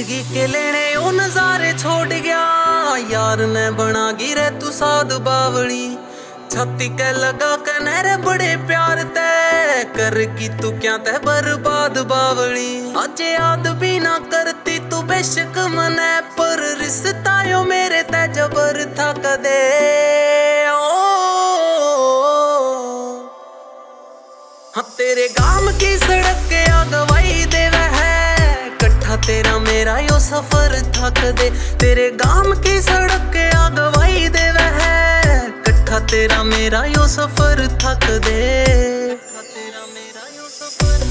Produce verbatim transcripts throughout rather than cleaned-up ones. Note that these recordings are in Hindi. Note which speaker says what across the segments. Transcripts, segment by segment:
Speaker 1: जिंदगी के लेने ओ नजारे छोड़ गया, यार ने बना गिरे तू साध बावली। छाती के लगा के नहरे बड़े प्यार तय कर की तू क्या तय बर्बाद बावली। आज याद भी ना करती तू बेशक मने, पर रिश्ता यो मेरे तय जबर था कदे। हाँ तेरे गाम की सड़क के अगवाई देवे है, कट्ठा तेरा मेरा यो सफर थक दे। तेरे गाम की सड़क के अगवाई देवे है, कट्ठा तेरा मेरा यो सफर थक दे। तेरा मेरा यो सफर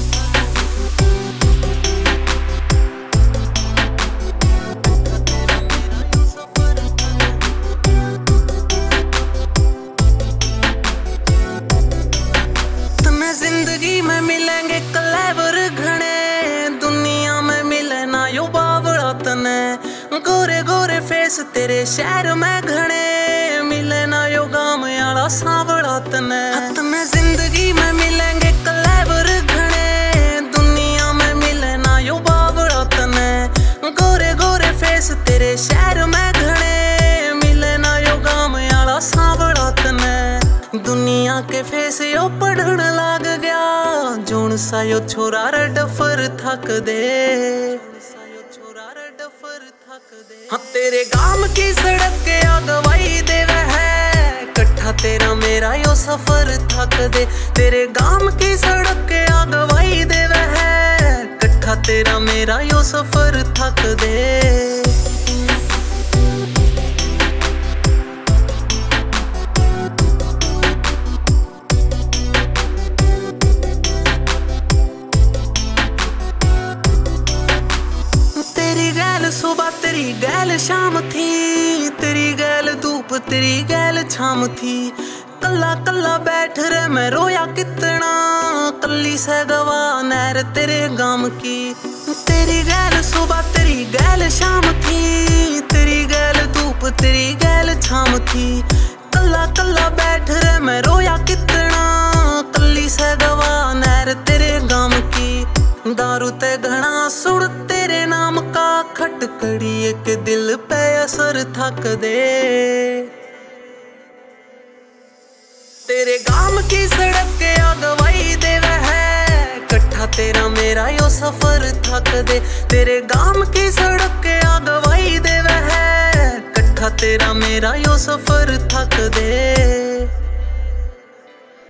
Speaker 1: जिंदगी में मिलेंगे कलेवर घने, दुनिया में मिले ना यो बावड़ा तने। गोरे गोरे फेस तेरे शहर में घने, मिले ना यो गाम आला सांवड़ा तने। में जिंदगी में मिलेंगे कलेवर घने, दुनिया में मिले ना यो बावड़ा तने। गोरे गोरे फेस तेरे शहर में घने, मिले ना यो गाम आला सांवड़ा तने। दुनिया के फेस यो पढ़न लाग गया, जोन सा यो छोरा रे डफर थक दे। हाँ तेरे गाम की सड़क के अगवाई देवे है, कट्ठा तेरा मेरा यो सफर थक दे। तेरे गाम की सड़क के अगवाई देवे है, कट्ठा तेरा मेरा यो सफर थक दे। सुबह तेरी गैल शाम थी, तेरी गैल धूप तेरी गैल छाम थी। कल्ला कल्ला बैठ रे मैं रोया कितना, कल्ली से गवा नहर तेरे गाम की। तेरी गैल सुबह तेरी गैल शाम थी, तेरी गैल धूप तेरी गैल छाम थी। कल्ला कल्ला बैठ रे मैं रोया कितना, कल्ली से गवा नहर तेरे गाम की। दारू ते घना सुड़ तेरे नाम का, खटकड़ी एक दिल पे असर थक दे। तेरे गाम की सड़क के अगवाई देवे है, कट्ठा तेरा मेरा यो सफर थक दे। तेरे गाम की सड़क के अगवाई देवे है, कट्ठा तेरा मेरा यो सफर थक दे।